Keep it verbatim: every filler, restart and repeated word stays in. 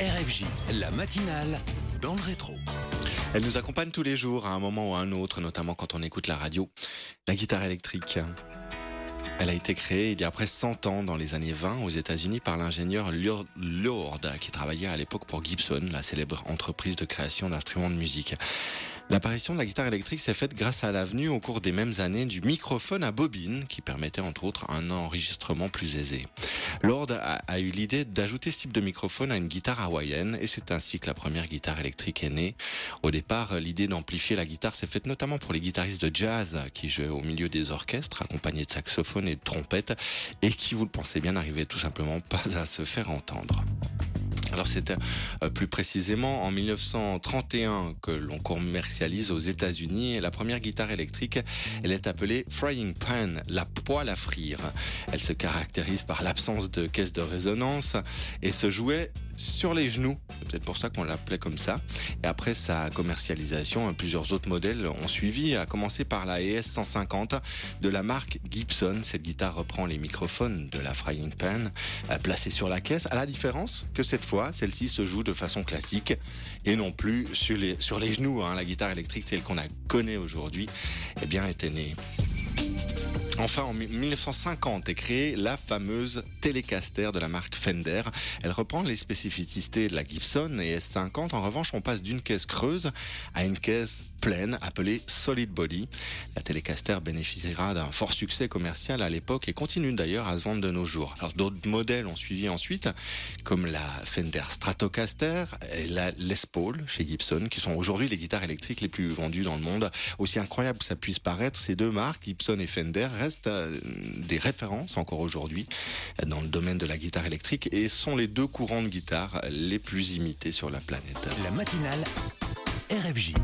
R F J, la matinale dans le rétro. Elle nous accompagne tous les jours à un moment ou à un autre, notamment quand on écoute la radio. La guitare électrique. Elle a été créée il y a près cent ans, dans les années vingt, aux États-Unis, par l'ingénieur Lord, Lord, qui travaillait à l'époque pour Gibson, la célèbre entreprise de création d'instruments de musique. L'apparition de la guitare électrique s'est faite grâce à l'avenue, au cours des mêmes années, du microphone à bobine, qui permettait entre autres un enregistrement plus aisé. Lord a, a eu l'idée d'ajouter ce type de microphone à une guitare hawaïenne, et c'est ainsi que la première guitare électrique est née. Au départ, l'idée d'amplifier la guitare s'est faite notamment pour les guitaristes de jazz, qui jouaient au milieu des orchestres, accompagnés de saxophones et de trompettes, et qui, vous le pensez bien, n'arrivaient tout simplement pas à se faire entendre. Alors c'était euh, plus précisément en mille neuf cent trente et un que l'on commercialise aux États-Unis, et la première guitare électrique, elle est appelée Frying Pan, la poêle à frire. Elle se caractérise par l'absence de caisse de résonance et se jouait sur les genoux. C'est peut-être pour ça qu'on l'appelait comme ça. Et après sa commercialisation, plusieurs autres modèles ont suivi, à commencer par la E S cent cinquante de la marque Gibson. Cette guitare reprend les microphones de la Frying Pan placés sur la caisse, à la différence que cette fois, celle-ci se joue de façon classique et non plus sur les, sur les genoux. Hein. La guitare électrique, celle qu'on a connaît aujourd'hui, eh bien, était née. Enfin, en mille neuf cent cinquante est créée la fameuse Telecaster de la marque Fender. Elle reprend les spécificités de la Gibson et S cinquante. En revanche, on passe d'une caisse creuse à une caisse pleine appelée Solid Body. La Telecaster bénéficiera d'un fort succès commercial à l'époque et continue d'ailleurs à se vendre de nos jours. Alors d'autres modèles ont suivi ensuite, comme la Fender Stratocaster et la Les Paul chez Gibson, qui sont aujourd'hui les guitares électriques les plus vendues dans le monde. Aussi incroyable que ça puisse paraître, ces deux marques, Gibson et Fender, restent des références encore aujourd'hui dans le domaine de la guitare électrique et sont les deux courants de guitare les plus imités sur la planète. La matinale R F J.